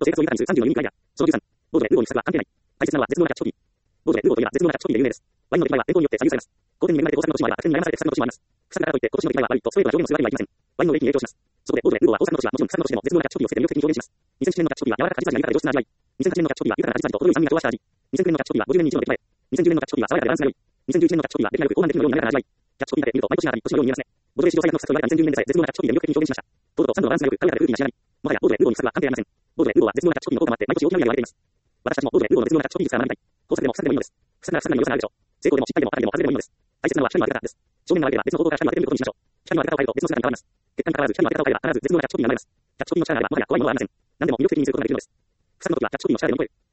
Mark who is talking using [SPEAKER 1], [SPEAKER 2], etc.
[SPEAKER 1] 生活を豊かにする30のユニークアイデア。その13、ボードでルーをにしたくは関係ない。大切なのは絶妙なキャッチコピー。ボードでルーといえば絶妙なキャッチコピーで有名です。ワインの出来栄えは天候によって左右されます。好天に恵まれて豊作の年もあれば悪天に悩まされて不作の年もあります。不作だからといって今年の出来栄えは悪いとストレートな表現をするわけにはいきません。ワインのレーティングに影響します。そこでボードでルーは豊作の年はもちろん不作の年でも絶妙なキャッチコピーをつけて魅力的に表現します。2007年のキャッチコピーは柔らか果実味が豊かで上質な味わい。2008年のキャッチコピーは豊かな果実味と程よい酸味が調和した味。2009年のキャッチコピーは50年に一度の出来栄え。2010年のキャッチコピーは爽やかでバランスが良い。2011年のキャッチコピーは出来が良く高難度のように滑らかな味わい。キャッチコピーだけ見ると毎年が当たり年のように見えますね。ボードで史上最悪の不作と言われた2010年でさえ絶妙なキャッチコピーで魅力的に表現しました。ボードと酸度のバランスが良く軽やかでフルーティーな仕上がり。もはやボードでルーに不作は関係ありません。ボードでルーは絶妙なキャッチコピーの効果もあって毎年大きな売り上げを上げています。私たちもボードでルーの絶妙なキャッチコピーに使わない。高作でも不作でもいいのです。不作なら不作なりの良さがあるでしょう。成功でも失敗でも当たりでも外れでもいいのです。大切なのは光の当て方です。正面の相手は別の方向から光を当ててみることにしましょう。光の当て方を変えると別の姿に変わります。結果に関わらず光の当て方を変えれば必ず絶妙なキャッチコピーになります。キャッチコピーの力があればもはや怖いものはありません。何でも魅力的にすることができるのです。不作の時はキャッチコピーの力で乗り越える。